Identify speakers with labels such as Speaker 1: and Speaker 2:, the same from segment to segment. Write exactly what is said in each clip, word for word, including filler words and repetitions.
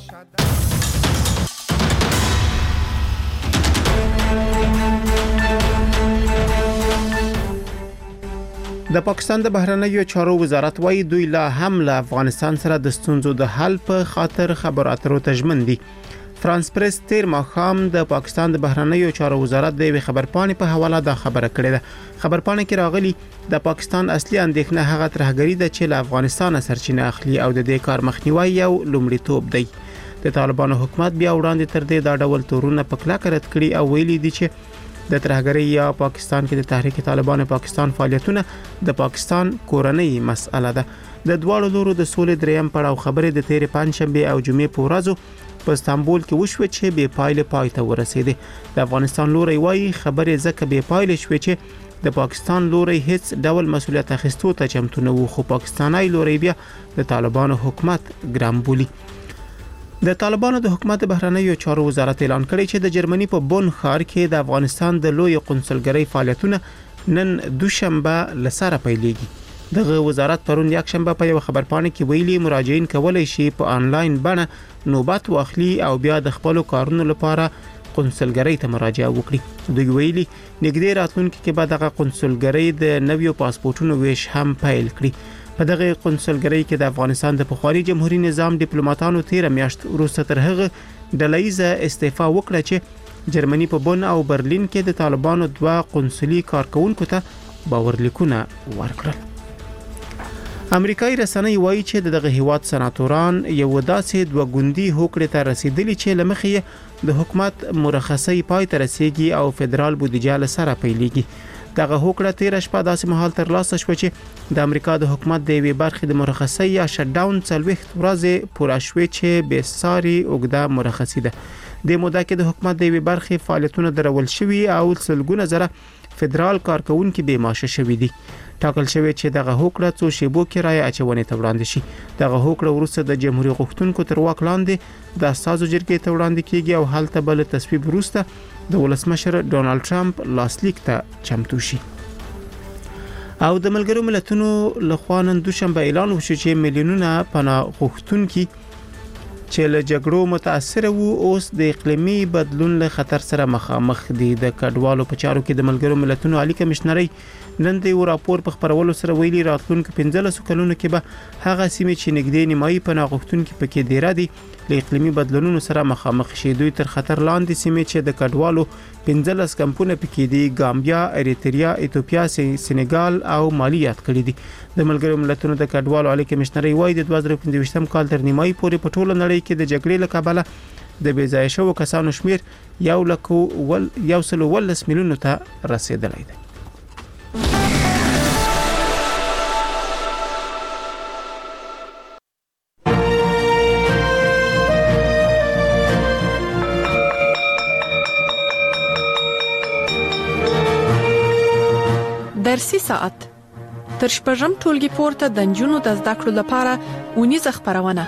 Speaker 1: د پاکستان د بهرنیو چارو وزارت وايي دوی لا هم له افغانستان سره د ستونزو د حل په خاطر خبرو اترو ته ژمن دي. فرانس پریس تیر ماښام د پاکستان د بهرنیو چارو وزارت د یوې خبرپاڼې په حواله دا خبره کړې ده. خبرپاڼه کې راغلي د پاکستان اصلي اندېښنه هغه ترهګري ده چې له افغانستان سرچینه اخلي او د دې کار مخنیوي یو لومړیتوب دی. د طالبانو حکومت بیا وړاندې تر دې دا ډول تورونه په کلکه رد کړي او ویلي دي چې د ترهګرۍ یا پاکستان کې د تحریک طالبان پاکستان فعالیتونه د پاکستان کورنۍ مسأله ده. د دواړو لورو د سولې دریم پړاو خبرې د تیرې پنځشنبه او جمعې په ورځو په استانبول کې وشوه چې بې پایلې پای ته ورسېدې. د افغانستان لوري وايي خبرې ځکه بې پایلې شوې چې د پاکستان لوري هیڅ ډول مسولیت اخیستو ته چمتو نه و، خو پاکستاني لوري بیا د طالبانو حکومت ګرام بولي. د طالبانو د حکومت بهرنیو چارو وزارت اعلان کړی چې د جرمني په بون ښار کې د افغانستان د لوی قونسلګرۍ فعالیتونه نن دوشنبه لسره پیلېږي. دغه وزارت پرون یک شنبه په یو خبرپاڼه کې ویلي مراجعین کولای شي په انلاین بڼه نوبت واخلي او بیا د خپل کارونو لپاره قونسلګرۍ ته مراجعه وکړي. دوی ویلي نږدې راتلونکي کې به دغه قونسلګرۍ د نویو پاسپورتونو ویش هم پیل کړي. په دغه قونسلګرۍ کې د افغانستان د پخوانی جمهوریت نظام ډیپلوماټانو تیر میاشت وروسته تر هغه ډلهیزه استعفا وکړه چې جرمني په بون او برلین کې د طالبانو دوه قونسلي کارکونکو ته باورلیکونه ورکړل. امریکایي رسنۍ وایي چې دغه هیواد سناتوران یو داسې دوه ګوندي هوکړې ته رسیدلی چې لمخې د حکومت مرخصي پای ته رسیږي او فدرال بودیجه لسره پیلېږي. دغه هوکړه تیر شپه داسې مهال تر لاسه شو چې د امریکا د حکومت د یوې برخې د مرخصي یا شټ ډاون څلوېښت ورځې پوره شوې چې به ساري اوږده مرخصي ده. د موده کې د حکومت د یوې برخې فعالیتونه درول شوي او سلګونه زره فدرال کارکونکو به معاش شوي دي. ټاکل شوی چې دغه هوکړه څو شیبو کې رای اچونې ته وړاندې شي. دغه هوکړه وروسته د جمهوریت غوښتونکو تر واک لاندې د اساسو جرګې ته وړاندې کیږي او هلته بل تصویب وروسته د ولسمشر ډونالد ټرمپ لاسلیک ته چمتو شي. او د ملګرو ملتونو لخوا نن دوشنبه اعلان وشو چې میلیونونه پناه غوښتونکي چې له جګړو متاثر وو اوس د اقلیمي بدلون له خطر سره مخامخ دي. د کډوالو په چارو کې د ملګرو ملتونو عالی کمشنري نن د یو راپور په خبرولو سره ویلي راتلونکو پنځلسو کلونو کې به هغه سیمې چې نږدې نیمایي پناه غوښتونکي پکې ډیر دي له اقلیمي بدلونونو سره مخامخ شي. دوی تر خطر لاندې سیمې چې د کډوالو پنځلس کمپونه پکې دي ګامبیا، اریتریا، ایتوپیا، سینیګال او مالی یاد کړي دي. د ملګرو ملتونو د کډوالو عالی کمشنري وايي د دوه زره پنځويشتم کال تر نیمایي پورې په ټوله نړۍ کې د جګړې له کبله د بې ځایه شوو کسانو شمیر یو لکو ول یو سل ولس میلیونو ته رسیدلی دی.
Speaker 2: درسي ساعت تر شپږم ټولګي پورته د نجونو د زده کړو لپاره اونیزه خبرونه.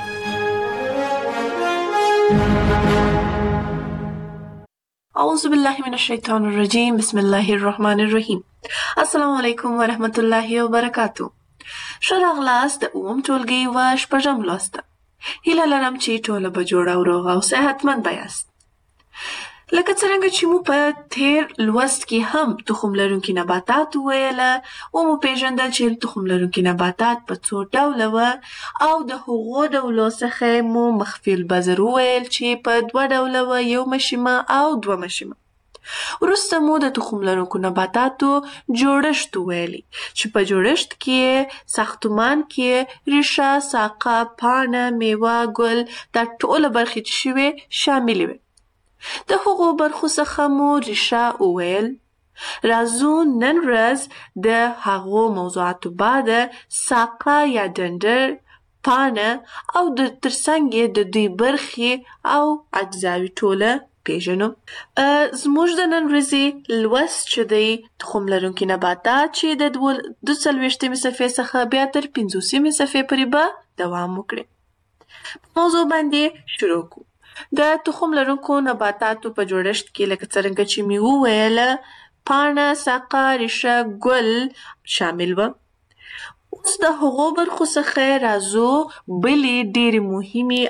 Speaker 3: اعوذ بالله من الشیطان الرجیم بسم الله الرحمن الرحیم. السلام علیکم ورحمت الله وبرکاتو. ښه راغلاست د اووم ټولګي و شپږم لوست. هیله لرم چې ټول به جوړ او روغ او صحتمند یاست. لکه څنګه چې مو په تیر لوست کې هم تخم لرونکي نباتات ویله او مو پیژندل چې تخم لرونکي نباتات په څو ډوله و او د هغو ډولو څخه مو مخفي البذر ویل چې په دوه ډوله و، یو مشیمه او دوه مشیمه. وروسته مو د تخم لرونکو نباتاتو جوړښت ویلي چې په جوړښت کې ساختمان کې ریښه، ساقه، پاڼه، میوه، ګل دا ټول برخې چې شوي شامل وي. د هغو برخو څخه مو ریښه وویل. راځو نن ورځ د هغو موضوعاتو بعد ساقه یا ډنډر، پاڼه او د ترڅنګ د دوی برخې او اجزاوي ټوله پیژنو. زموږ د نن ورځې لوست چې دی تخم لرونکي نباتات چې د دوه څلوېښتمې صفحې څخه بیا تر پنځوسمې صفحې پورې به دوام وکړي. په موضوع باندې شروع کوو. د تخم لرونکو نباتاتو په جوړښت کې لکه څرنګه چې مې وویله پاڼه، ساقه، ریښه، ګل شامل و. اوس د هغو برخو څخه راځو بلې ډېرې مهمې